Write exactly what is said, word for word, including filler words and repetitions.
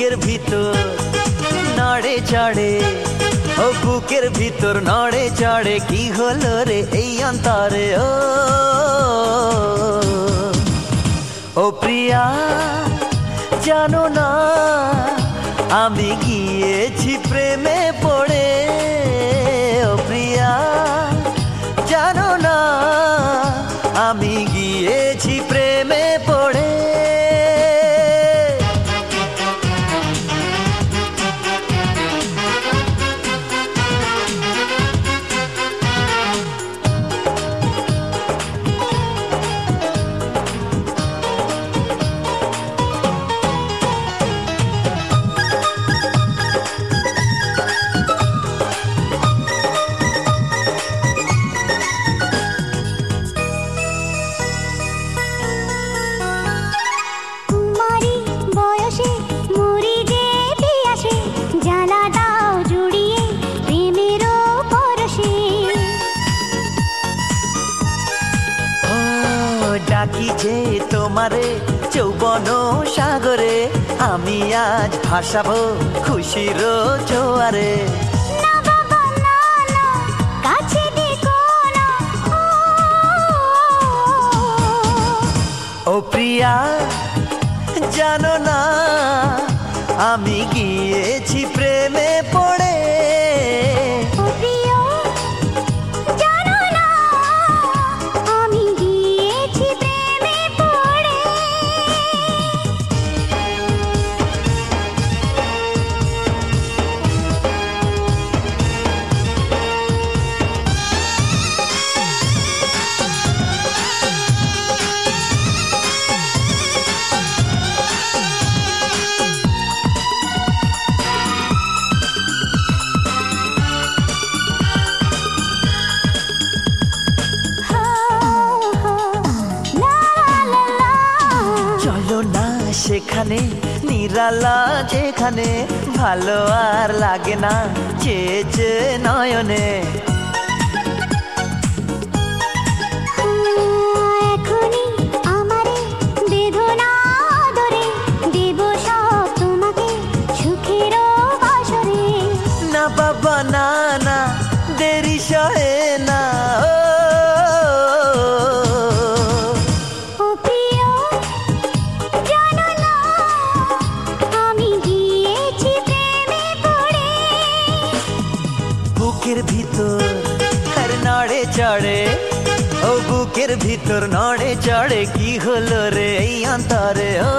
বুকের ভিতর নড়ে চড়ে, ও বুকের ভিতর নড়ে চড়ে, কি হলো রে এই অন্তরে? ও ও প্রিয়া জানো না আমি গিয়েছি প্রেমে পড়ে, ও প্রিয়া জানো না আমি গিয়েছি প্রেমে পড়ে। ডাকি যে তোমারে যৌবন সাগরে, আমি আজ ভাসাবো খুশির জোয়ারে। ও প্রিয়া জানো না আমি গিয়েছি প্রেমে পড়ে, সেখানে নিরালা যেখানে ভালো আর লাগে না চেয়ে নয়নে। এখনই আমারে বেদনা ধরে দেব সব তোমাকে সুখের বাসরে। না বাবা না না দেরি সহে না, বুকের ভিতর আর নড়ে চড়ে, ও বুকের ভিতর নড়ে চড়ে, কি হলো রে এই অন্তরে? ও